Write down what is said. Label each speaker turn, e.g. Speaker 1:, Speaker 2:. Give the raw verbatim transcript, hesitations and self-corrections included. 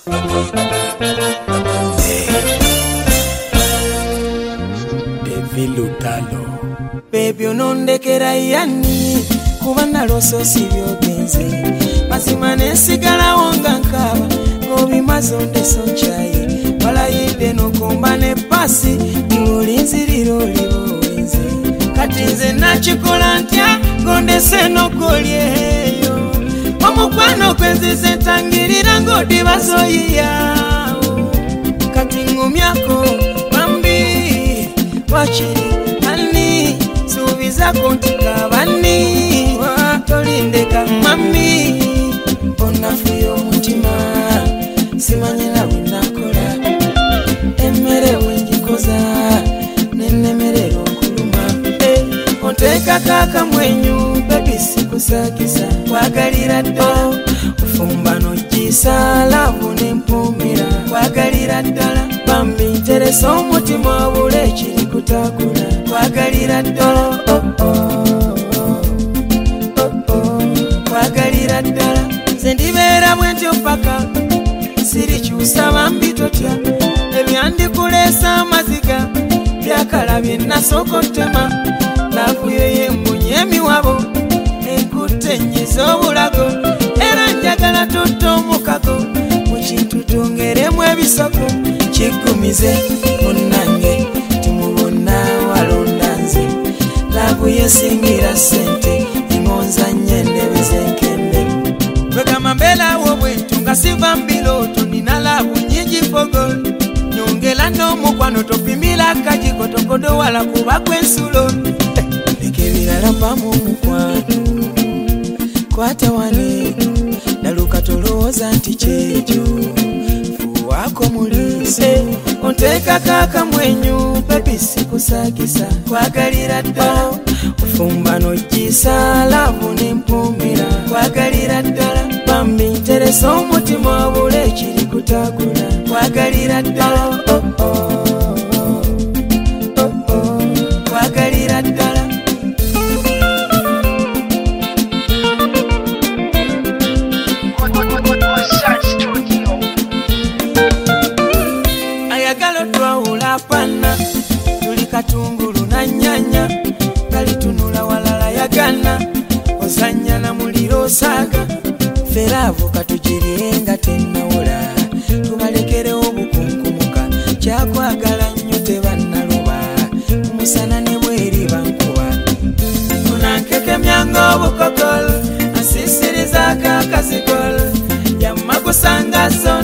Speaker 1: Devilutalo baby onondekera yani kubana loso sibyogenze mazima nesigala wonga nkaba ngobimazo ndesonchaye balayide nokomba ne pasi ulinziriro libowenze kati nze nakikola ntya ngondese nokolyeyo omukwano kwenzize tangirira ngodibazoyiyawo kati ngumyako bambi wachiri ani subiza kontika bani watolindeka mami onafuyo mutima simanyira winakola emere wenjikoza nenemerero kuluma eh, onteka kaka mwenyu baby sikusakisa wagalira ddala ufumbano jisa lavu nempumira wagalira ddala bambi nteresa omutima obule ekiri kutakula wagalira ddala oh, oh, oh, oh, oh. wagalira ddala nze ndibeera bwentyo paka sirikyusa bambi totya ebyandikulesa amaziga byakalabye nasooka otema navuyo yembunye emiwabo enkutte nyiza obulago era njagala tutta omukago mukintu tongeremu ebisoko kigumize munnange timubona walonda nze lavu yesingira sente imonzanye nebizenkende kwegamba mbelawo bwentu nga siva mbiloto nina lavu nyingi fogo nyongela n'omukwano topimira kajiko tokodo wala kuba kwensulo leka ebirala mpamu omukwano kwata wane naluka tolowooza nti kyekyo fuwako mulise onteka kaka mwenyu baby sikusagisa kwagalira ddala ufumbano jisa lavu nempumira kwagalira ddala bambi nteresa omutima obule ekiri kutakula kwagalira ddala oh, oh, oh, oh, oh. kwagalira ddala ayagala twawula pana tuli katungulu na nyanya kalitunula walala yagana ozanya na muliro osaga feravu katujirienga tenawula tubalekerewo obukunkumuka kyakwagala nnyo tebannaluba umusana ne bweri bankuba munankekemyanga obukokolo asisiriza kakazikolo yamma kusangaso